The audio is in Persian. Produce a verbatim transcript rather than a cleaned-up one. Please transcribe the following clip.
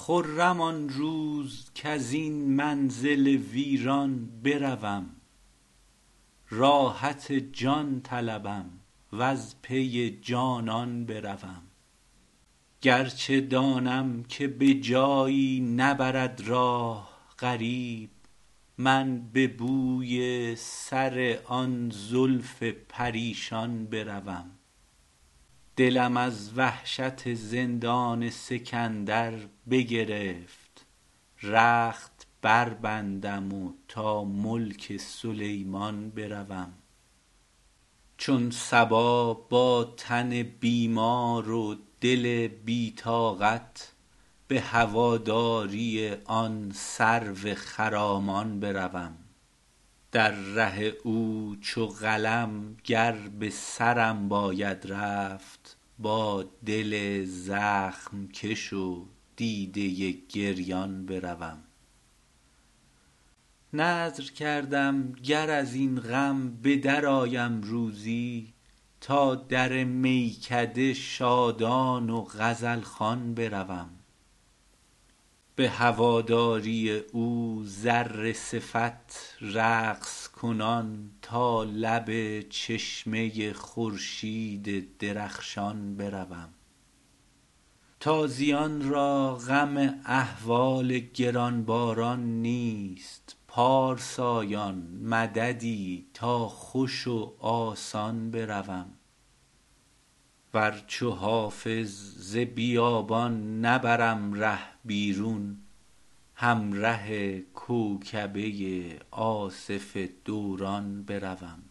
خرم آن روز کزین منزل ویران بروم، راحت جان طلبم وز پی جانان بروم. گرچه دانم که به جایی نبرد راه غریب، من به بوی سر آن زلف پریشان بروم. دلم از وحشت زندان سکندر بگرفت، رخت بربندم و تا ملک سلیمان بروم. چون صبا با تن بیمار و دل بی طاقت، به هواداری آن سرو خرامان بروم. در ره او چو قلم گر به سرم باید رفت، با دل زخم کش و دیده گریان بروم. نذر کردم گر از این غم به در آیم روزی، تا در میکده شادان و غزل خوان بروم. به هواداری او ذره صفت رقص کنان، تا لب چشمه خورشید درخشان بروم. تازیان را غم احوال گرانباران نیست، پارسایان مددی تا خوش و آسان بروم. ور چو حافظ ز بیابان نبرم ره بیرون، همره کوکبه آصف دوران بروم.